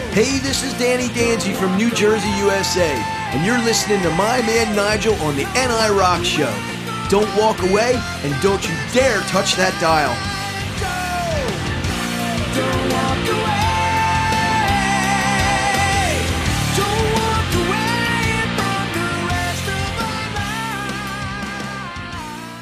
Hey, this is Danny Danzy from New Jersey, USA, and you're listening to my man Nigel on the NI Rock Show. Don't walk away, and don't you dare touch that dial. Don't walk away. Don't walk away from the rest of our lives.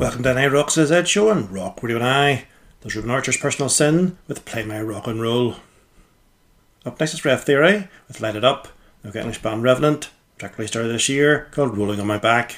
Welcome to NI Rock's Ed Show on Rock Radio and I. There's Ruben Archer's Personal Sin with Play My Rock and Roll. Up next is Rev Theory with Light It Up. Now get English band Revenant, track released earlier this year called Rolling on My Back.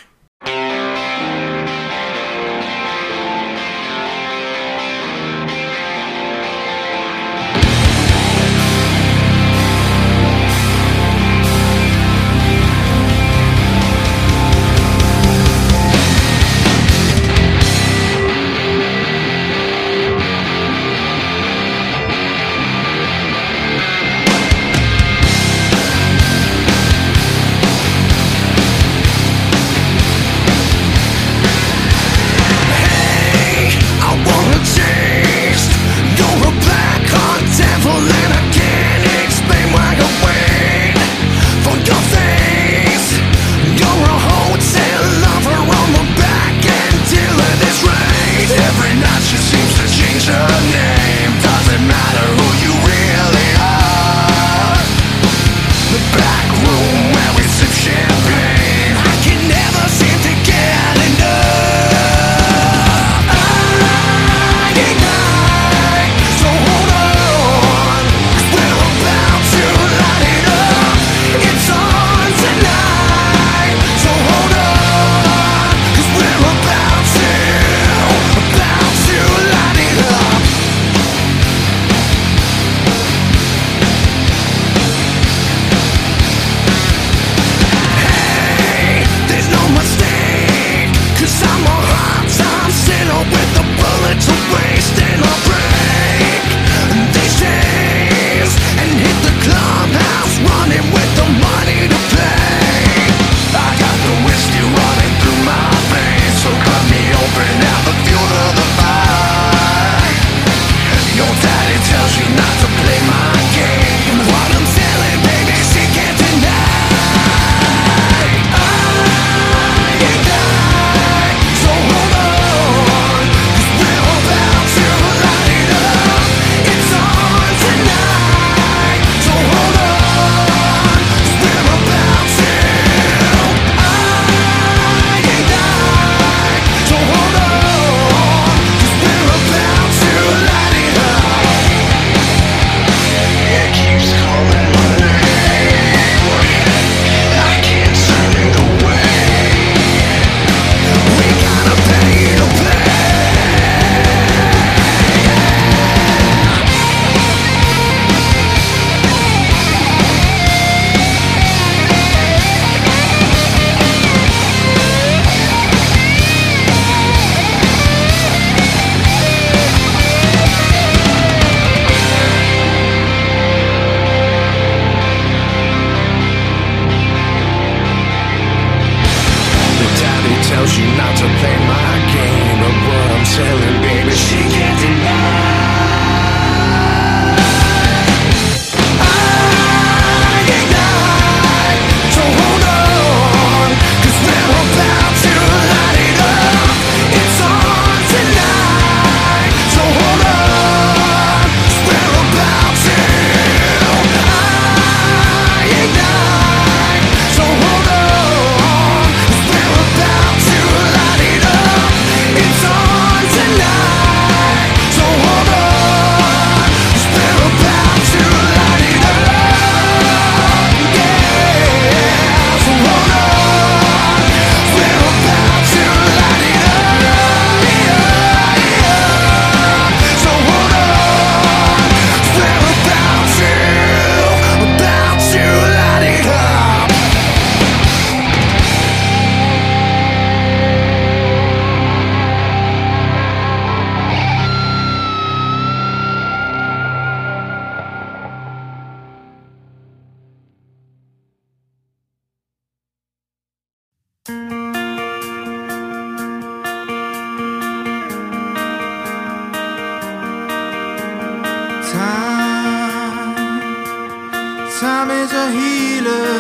Time is a healer,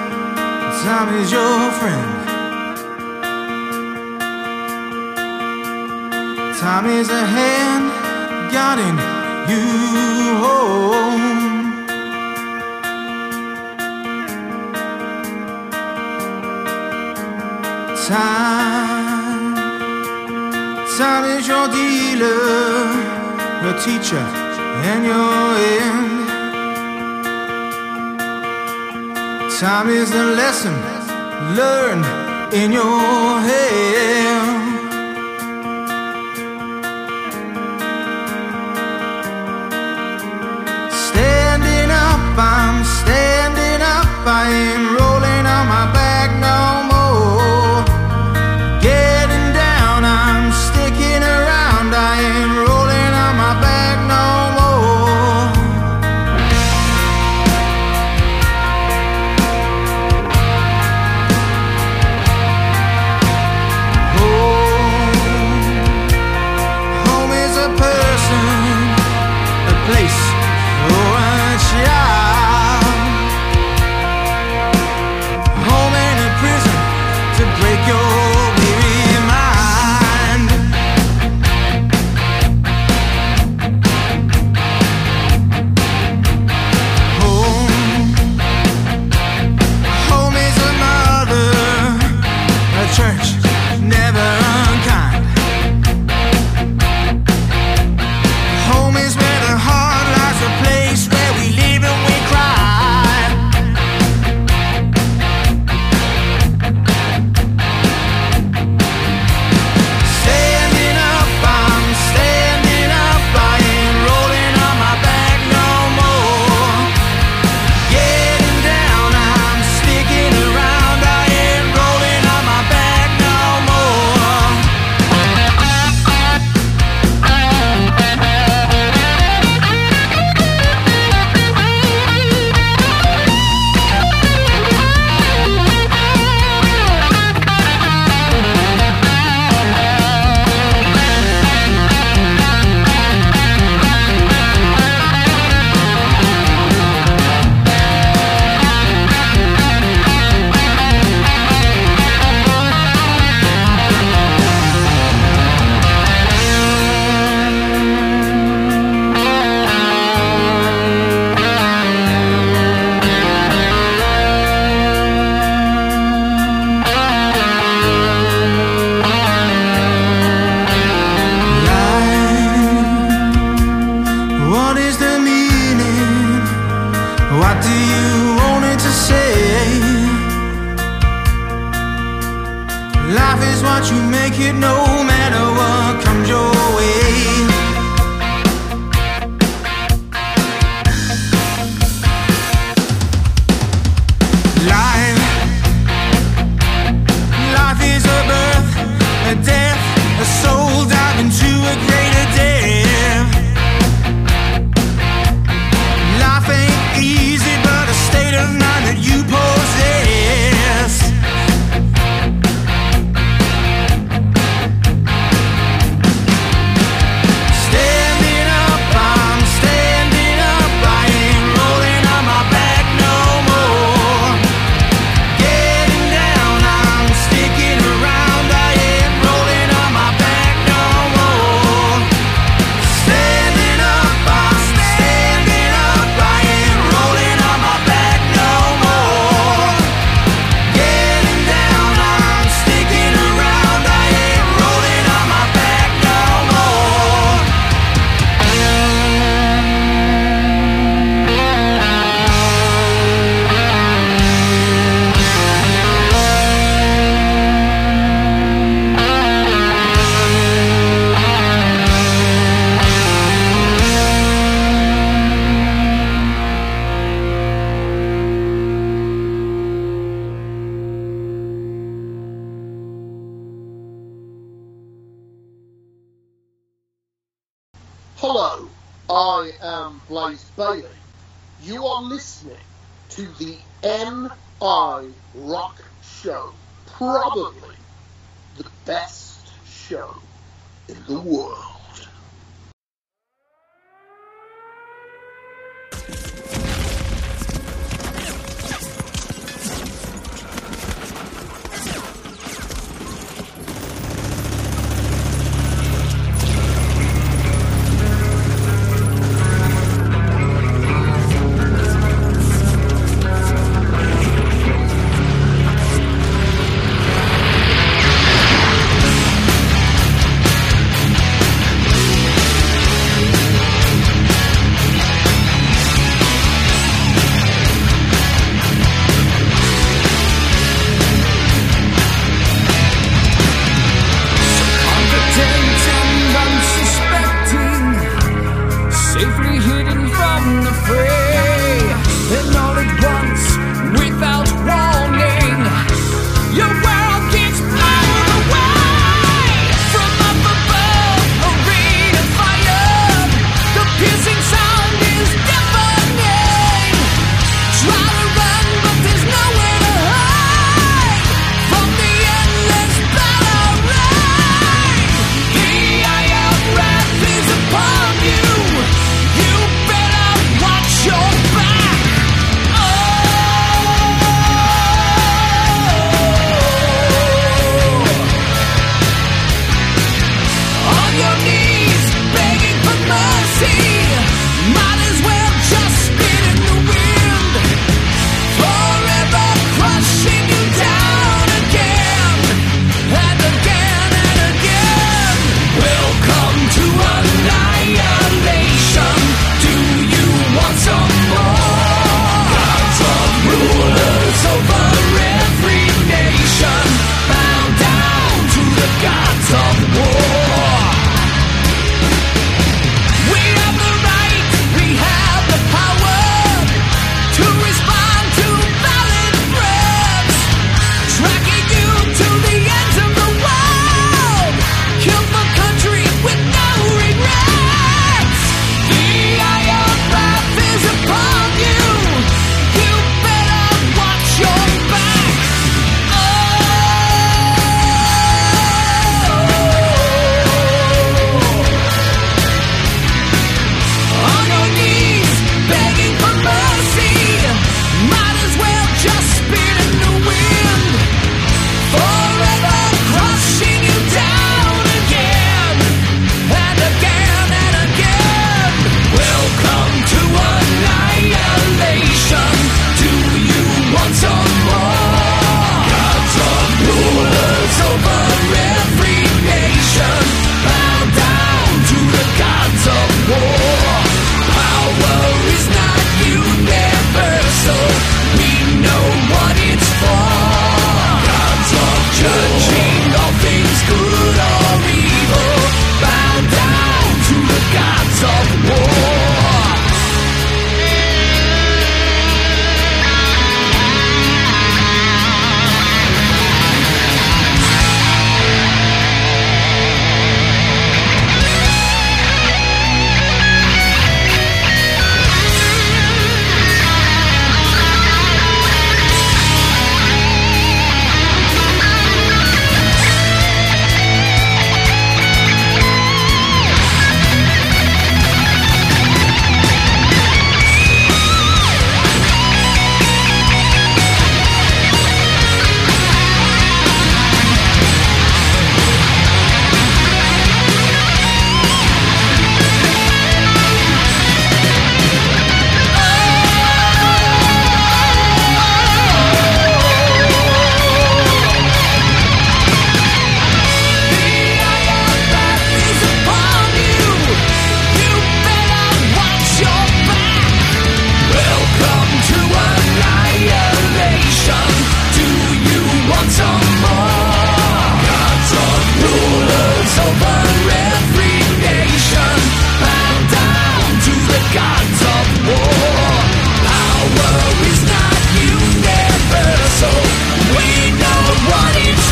time is your friend. Time is a hand guiding you home. Time Time is your dealer, your teacher, and your end. Time is the lesson learned in your head. Standing up, I'm standing up. I ain't rolling on my back no more. Getting down, I'm sticking around. I ain't rolling on my back no more. Home is a person, a place, or a child. Home and a prison to break your weary mind. Home is a mother, a church never unkind. Home is where the heart lies, a place where we live and we cry. Standing up, I'm standing up. I ain't rolling on my back no more. Getting down, I'm sticking around. I ain't rolling on my back no more. What is the meaning? What do you want it to say? Life is what you make it, no matter what comes your way. Life is a birth, a death, a soul diving to a greater depth. Life ain't easy, but a state of mind that you possess. Standing up, I'm standing up. I ain't rolling on my back no more. Getting down, I'm sticking around. I ain't rolling on my back no more. Standing up, I'm standing up. I ain't rolling on my back no more. Getting down, I'm sticking around. I ain't rolling on my back no more. Hello, I am Blaze Bailey. You are listening to the NI Rock Show, probably the best show in the world.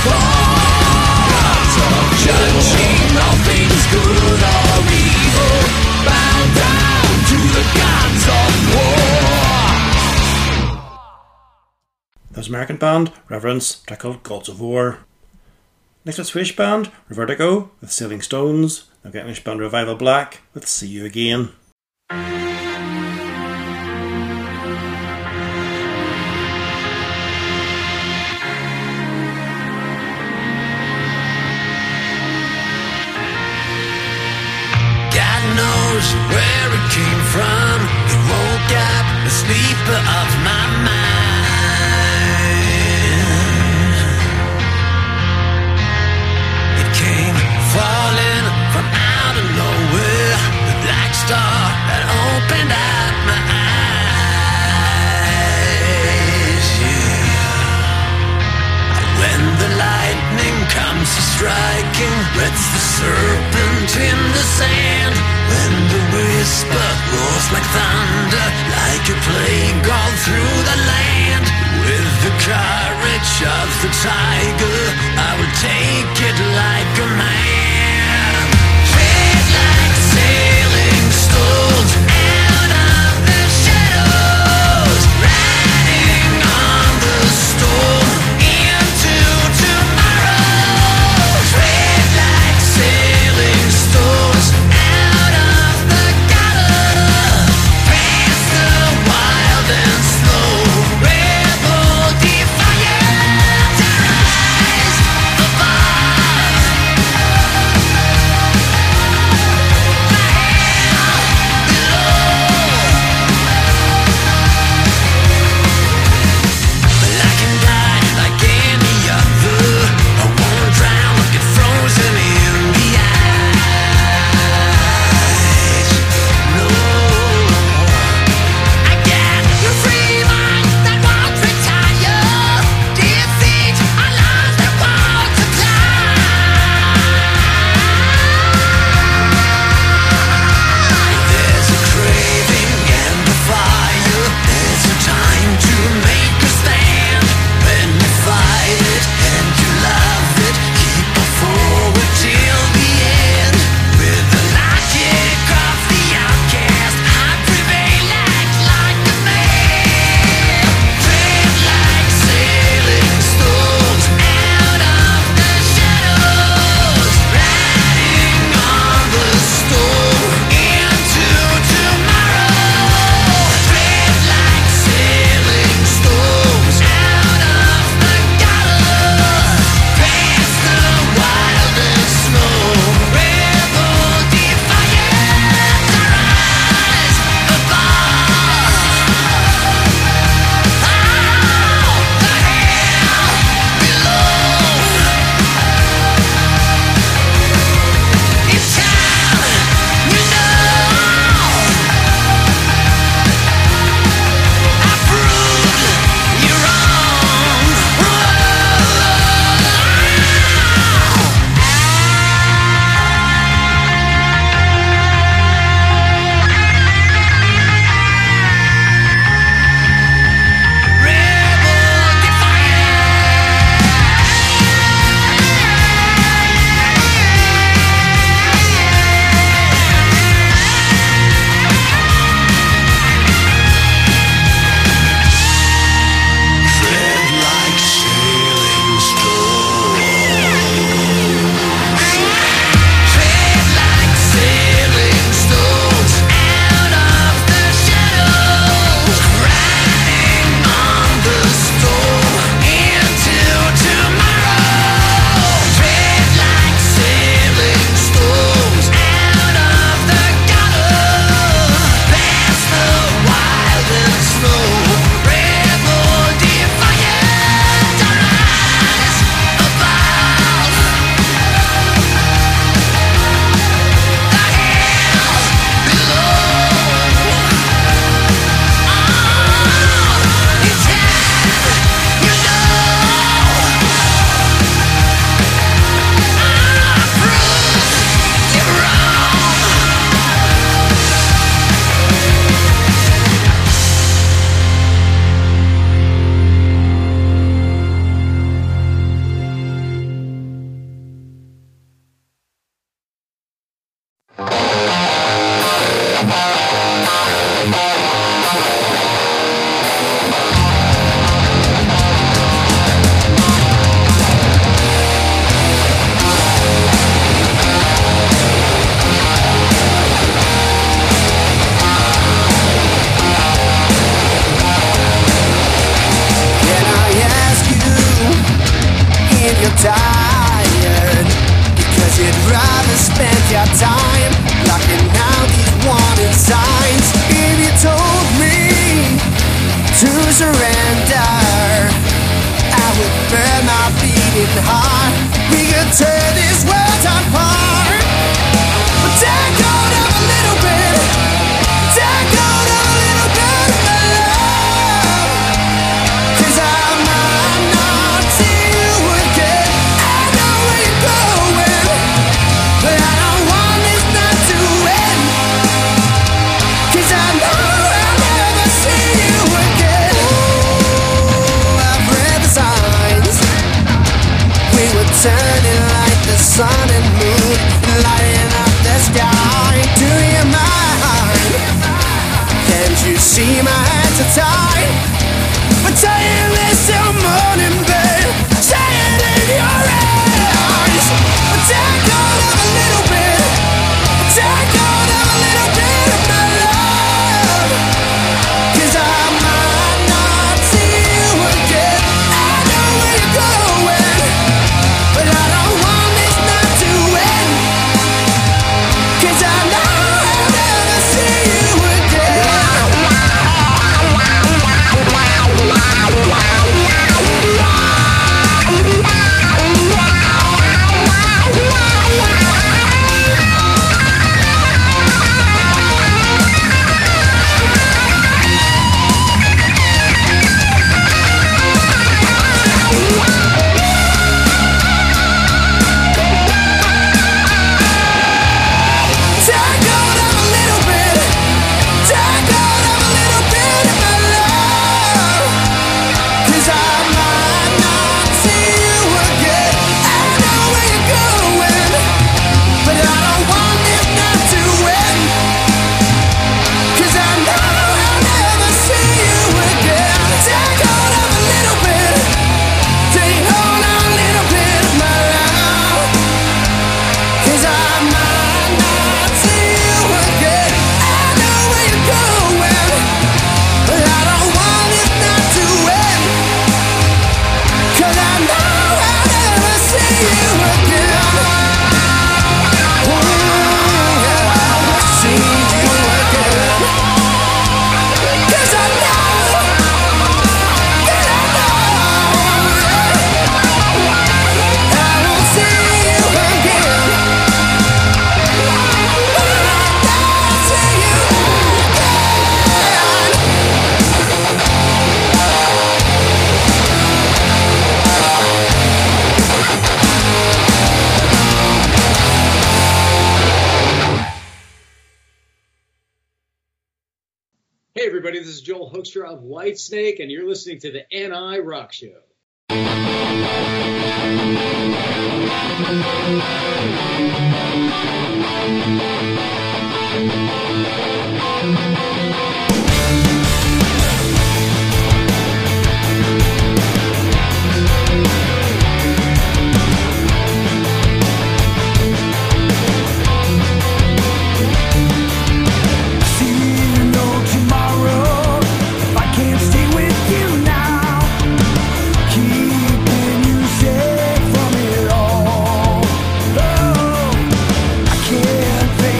gods of judging all things good or evil, bow down to the gods of war. That was American band Reverence, track called Gods of War. Next was Swedish band Revertigo with Sailing Stones. Now get English band Revival Black with See You Again. God knows where it came from. It woke up the sleeper of my mind. It came falling from out of nowhere, the black star that opened up my eyes. Yeah. When the lightning comes striking, wets the serpent in the sand. When the whisper roars like thunder, like a plague all through the land. With the courage of the tiger, I will take it like a man. Tread like sailing stones out of the shadows, riding on the storm into tomorrow. Tread like sailing stones out of the gutter, past the wild and slow, rebel defiant, rise above. surrender, I would burn my beating heart. We could tear this world apart. But take hold of a little bit, take hold of a little bit of my love. 'Cause I might not see you again. I know where you're going, but I don't want this night to end. 'Cause I know I'll never see you again. I've read the signs. We were turning like the sun and moon, lighting up the sky. Do you mind? Can't you see my hands are tied? But tell you this till morning, babe. Say it in your eyes. But take hold of a little bit, take hold of a little bit of my love. 'Cause I might not see you again. I know where you're going, but I don't want this night to end. 'Cause I know I'll never see you again. Take hold of a little bit, take hold of a little bit of my love. 'Cause I might not see you again. I know where you're going, but I don't want this night to end. 'Cause I know I'll never see you again. Take hold of a little bit, take hold of a little bit of my love. 'Cause I might not see you again. I know where you're going, but I don't want it not to end. 'Cause I know I'll never see you again. Oh, yeah, I'll never see you again. 'Cause I know, 'cause I won't see you again. Hey everybody, this is Joel Hoekstra of Whitesnake, and you're listening to the NI Rock Show. Tomorrow, if I can't stay with you now, keeping you safe from it all. Oh, I can't face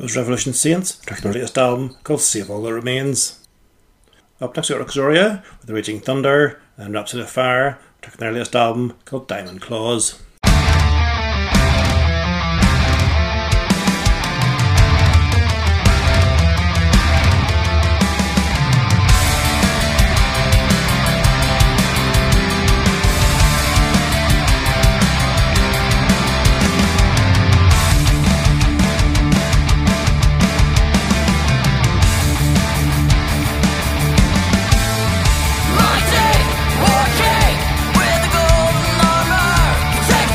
was Revolution Saints, tracking their latest album called Save All That Remains. Up next we got Roxoria with The Raging Thunder and Rhapsody of Fire, tracking their latest album called Diamond Claws. Mighty, walking with the golden armor, protect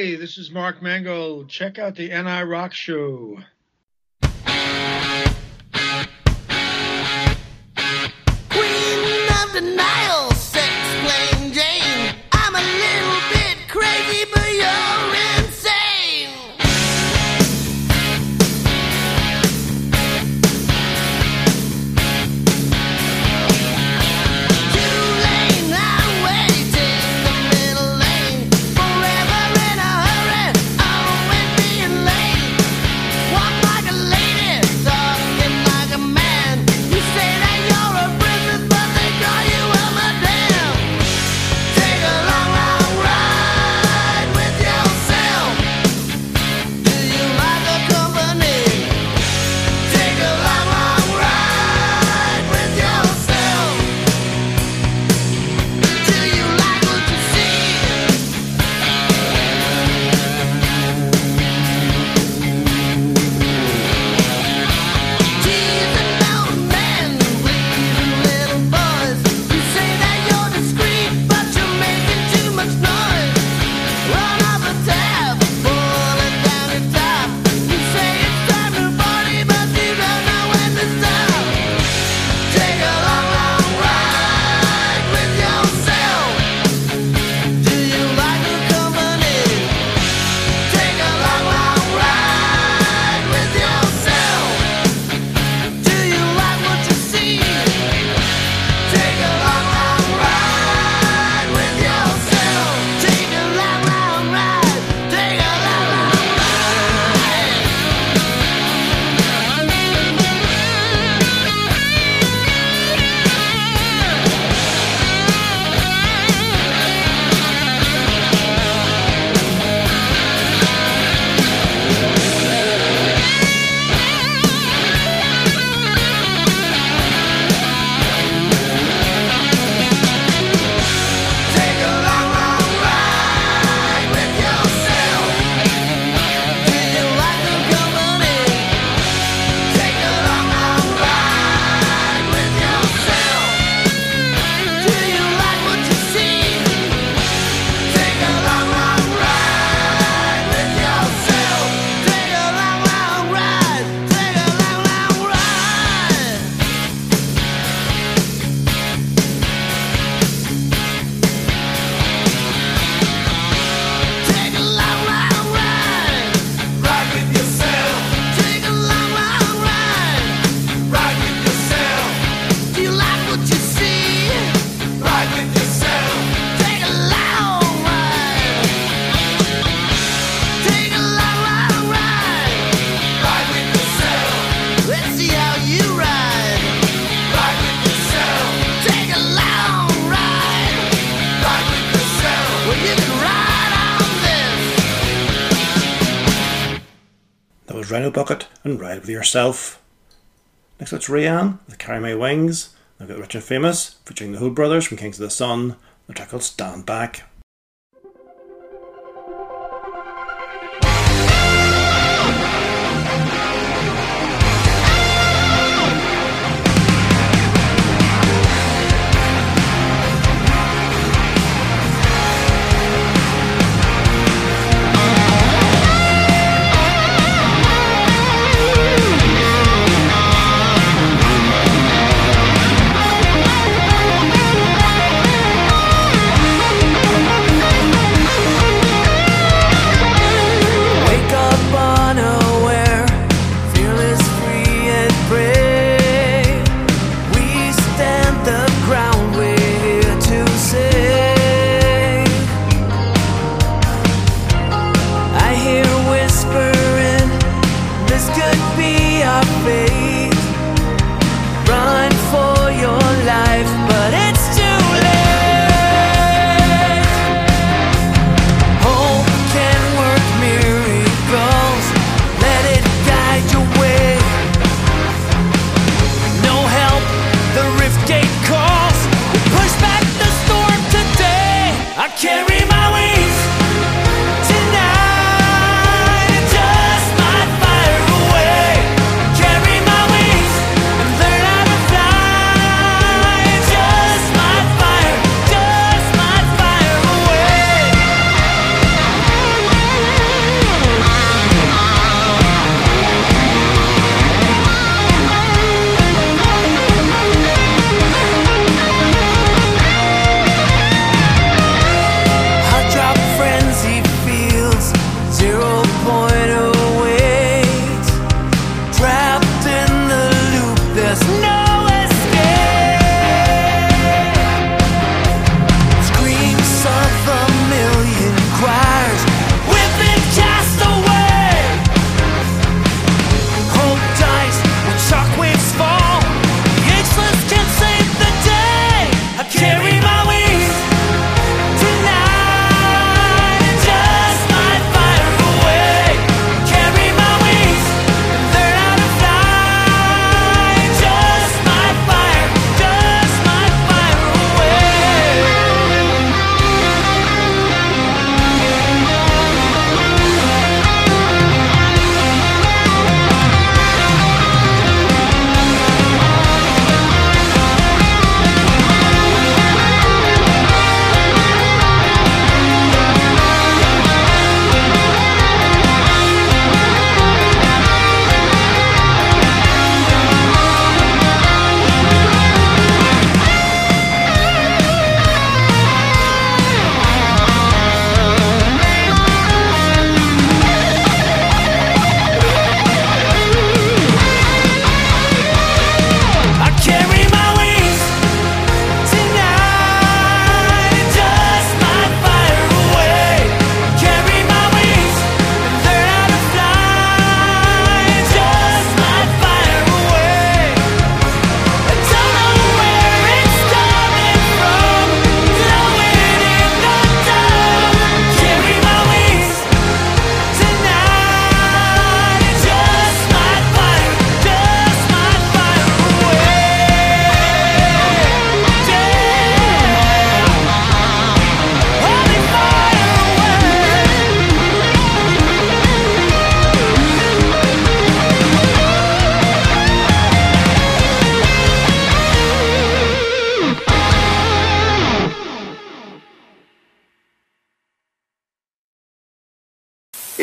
Hey, this is Mark Mangold. Check out the NI Rock Show. Queen of denial, sex plain Jane. I'm a little bit crazy, but you're insane. Two-lane highway, take the middle lane. Forever in a hurry, always being late. Walk like a lady, talking like a man. You say that you're a princess, but they call you a madame. Take a long, long ride with yourself. Do you like the company? Take a long, long ride with yourself. Do you like what you see? Teasing old men, pleasing little boys. You say that you're discreet, but you're making too much noise. Run off a tab, pull it down your top. You say it's time to party, but you don't know when to stop. Take a long, long ride with yourself. Do you like the company? Take a long, long ride with yourself. Do you like what you see? Take a long, long ride with yourself. Take a long, long ride. Take a long, long ride. Take a long, long ride with yourself. Do you like the company? Take a long, long ride with yourself. Do you like what you see? Take a long, long ride with yourself. Take a long, long ride. Take a long, long ride. Take a long, long ride. Ride with yourself. Take a long, long ride. Ride with yourself. Do you like what you see? Ride with yourself. Take a long ride. Take a long, long ride. Ride with yourself. Let's see how you ride. Ride with yourself. Take a long ride. Ride with yourself. Well, you can ride on this. That was Rhino Bucket and Ride With Yourself. Next up it's Rayanne with Carry My Wings. I've got Rich and Famous featuring the Hood Brothers from Kings of the Sun. The track called Stand Back. Take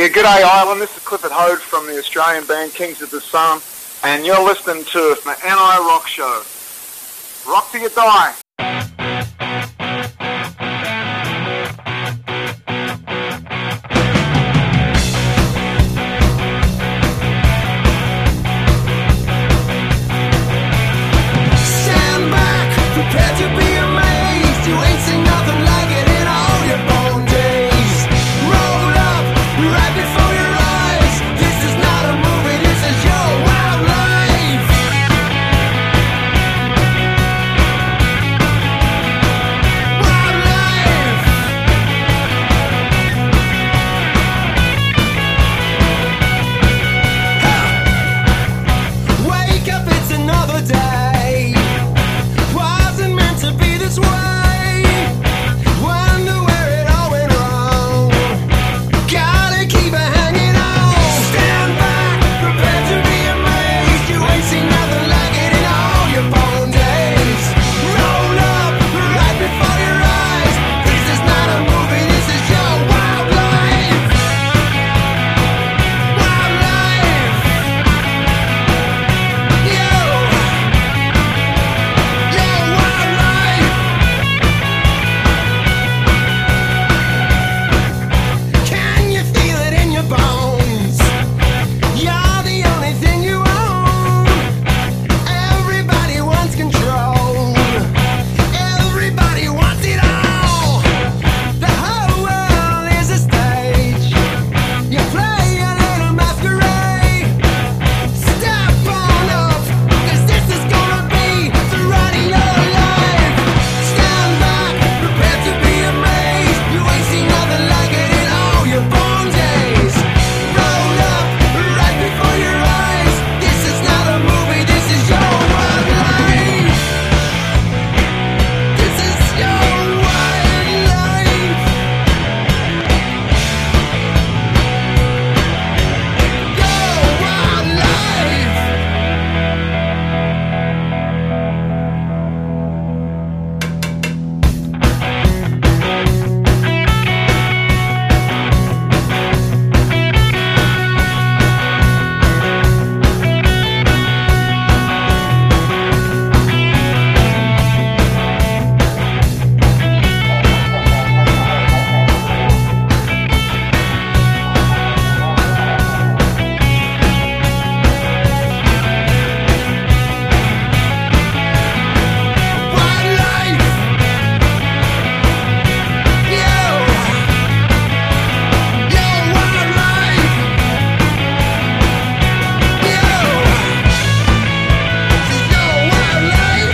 g'day Ireland, this is Clifford Hode from the Australian band Kings of the Sun, and you're listening to the NI Rock Show. Rock till you die. Stand back, prepare to be amazed. You ain't seen nothing like it in all your born days. Roll up, right before your eyes. This is not a movie, this is your wild life. Wild life. Wake up, it's another day. Wasn't meant to be this way. Wonder where it all went wrong. Gotta keep it hanging on. Stand back, prepare to be amazed. You ain't seen nothing like it in all your born days. Roll up, right before your eyes. This is not a movie, this is your wild life. Wild life. Yo, wild life. Can you feel it in your bones? You're the only thing you own. Everybody wants control. Everybody wants it all. The whole world is a stage. You play a little masquerade. Step on up, 'cause this is gonna be the ride of your life. Stand back, prepare to be amazed. You ain't seen nothing like it in all your born days. Roll up, right before your eyes. This is not a movie, this is your wild life. This is your wild life. Your wild life. Wild life. Your wild life. This is your wild life.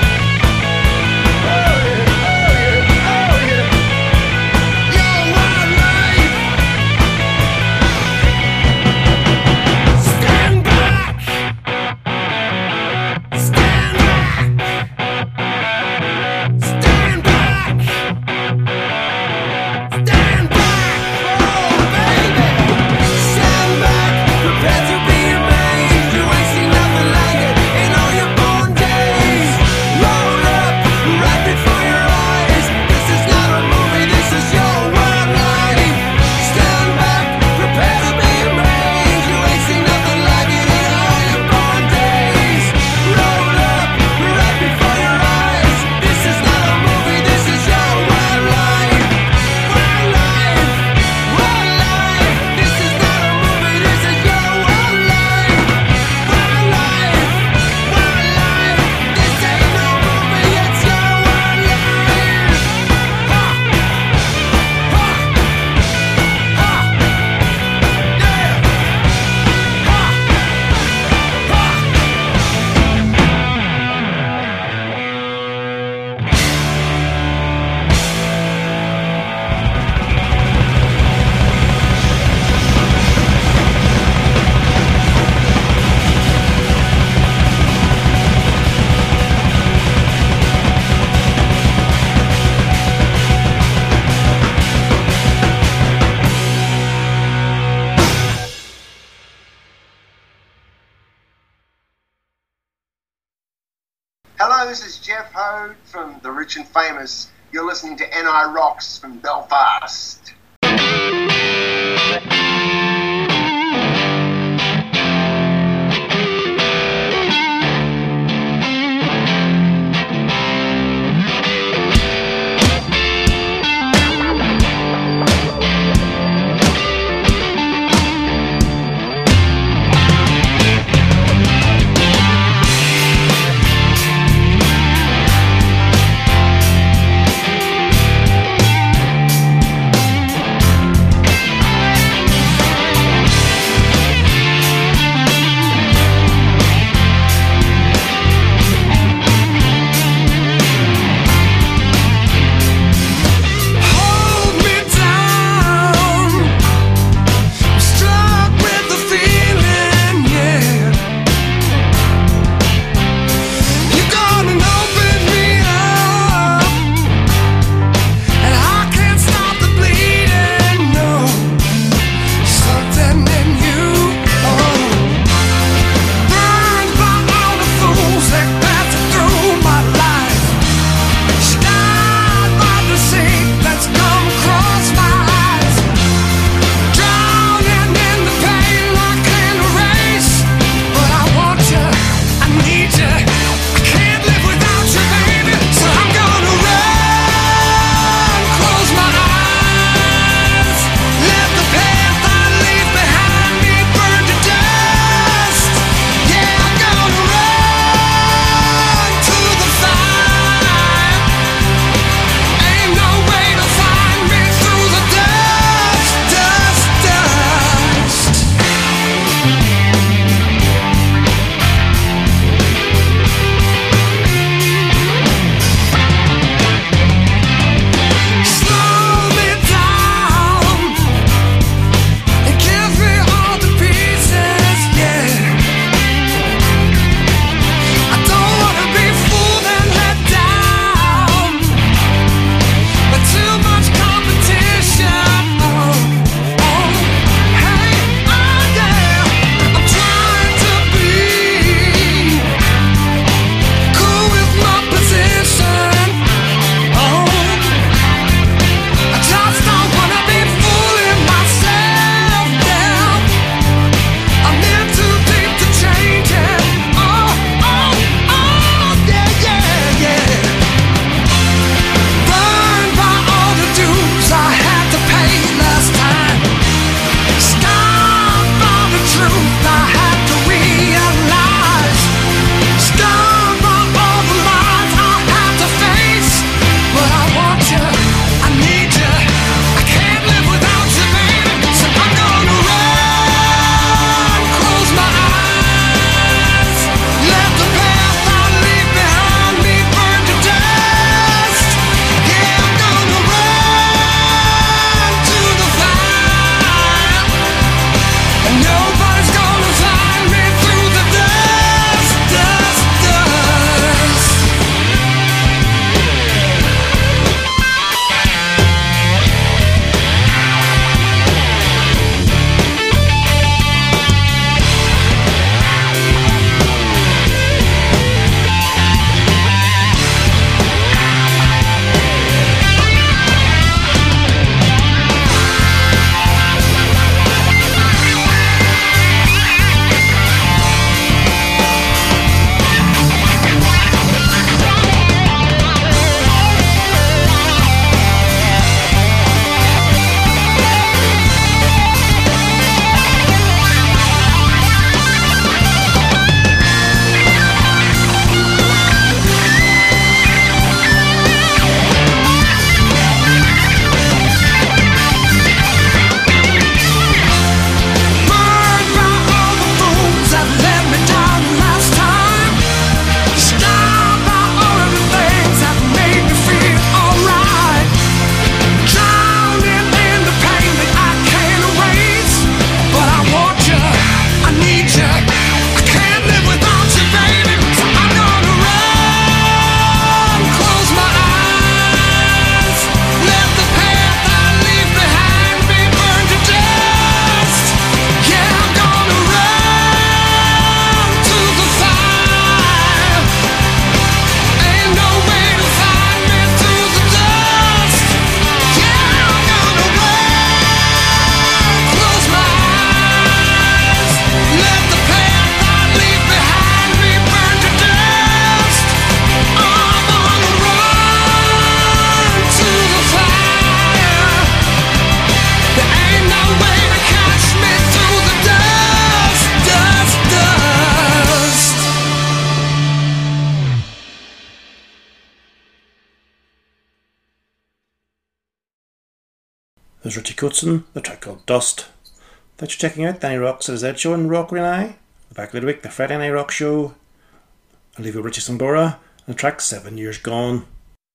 Oh yeah. Your wild life. Stand back. Stand back. Stand back. Stand back, oh baby. Stand back, prepare to be amazed. You ain't seen nothing like it in all your born days. Roll up, right before your eyes. This is not a movie, this is your wild life. Stand back, prepare to be amazed. You ain't seen nothing like it in all your born days. Roll up, right before your eyes. This is not a movie, this is your wild life. Wild life, wild life. This is not a movie, this is your wild life. Wild life, wild life. This ain't no movie, it's your wild life. Ha, ha, ha, yeah, Hello, this is Jeff Hode from The Rich and Famous. You're listening to NI Rocks from Belfast. There's Richie Coatson, the track called Dust. Thanks for checking out the NI Rock Citizen Show and Rockery and I. The back of the week, the Friday NI Rock Show. I'll leave you with Richie Sambora and the track 7 Years Gone.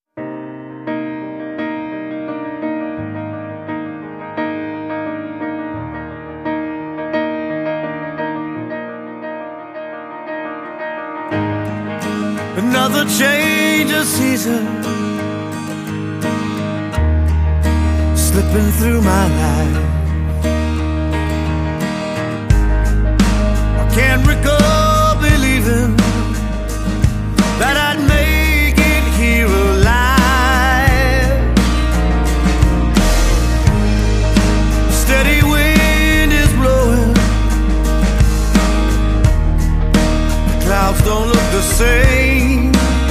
Another change of season slipping through my life. I can't recall believing that I'd make it here alive. Steady wind is blowing, the clouds don't look the same.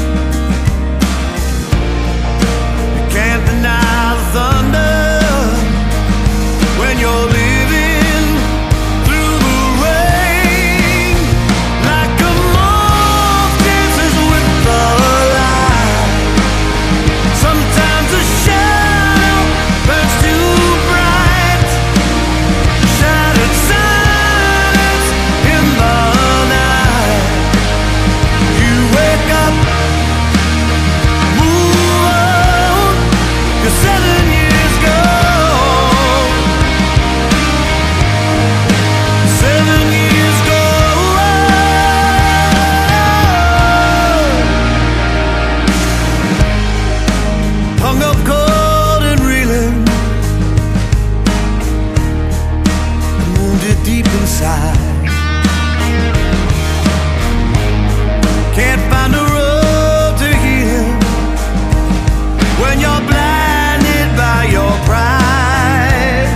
You can't deny the thunder when you're living through the rain. Like a moth dances with the light. Sometimes the shadow burns too bright. Shattered silence in the night. You wake up, move on. You're 7 years gone. 7 years gone. Hung up cold and reeling, wounded deep inside. Can't find a road to heal when you're blinded by your pride.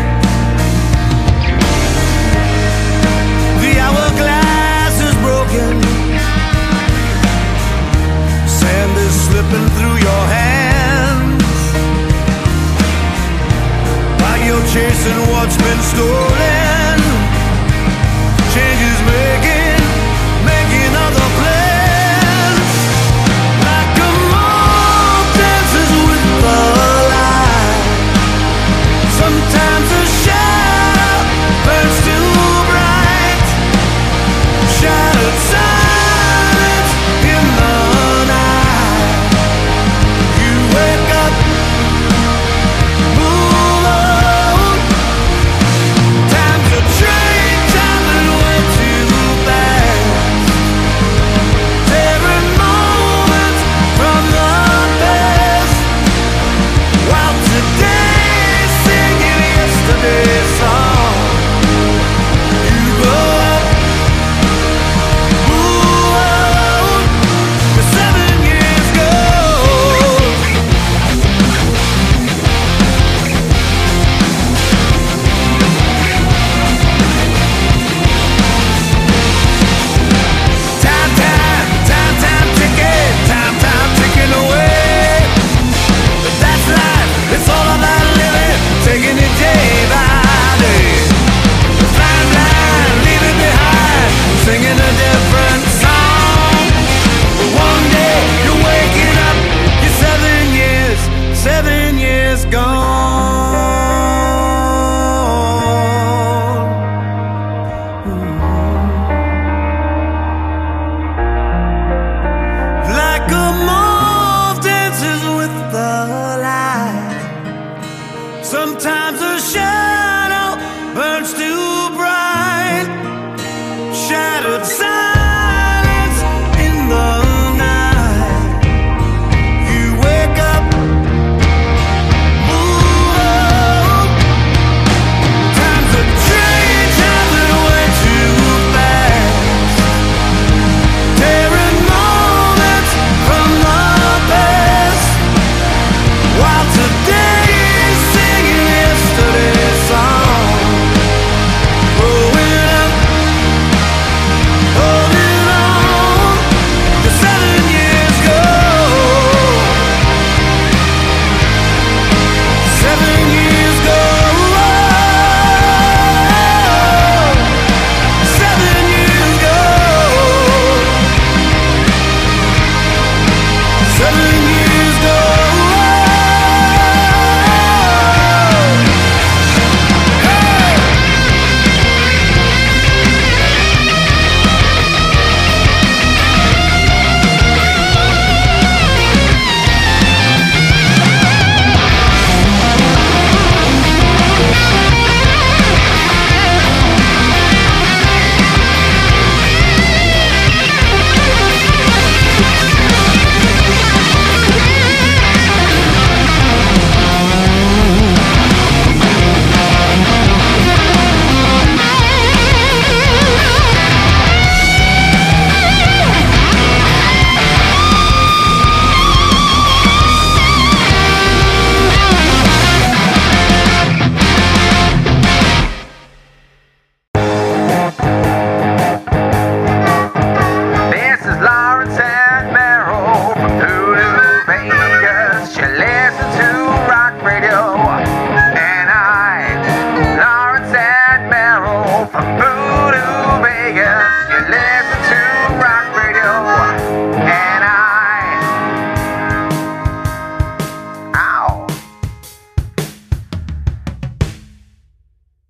The hourglass is broken, sand is slipping through your hands while you're chasing what's been stolen.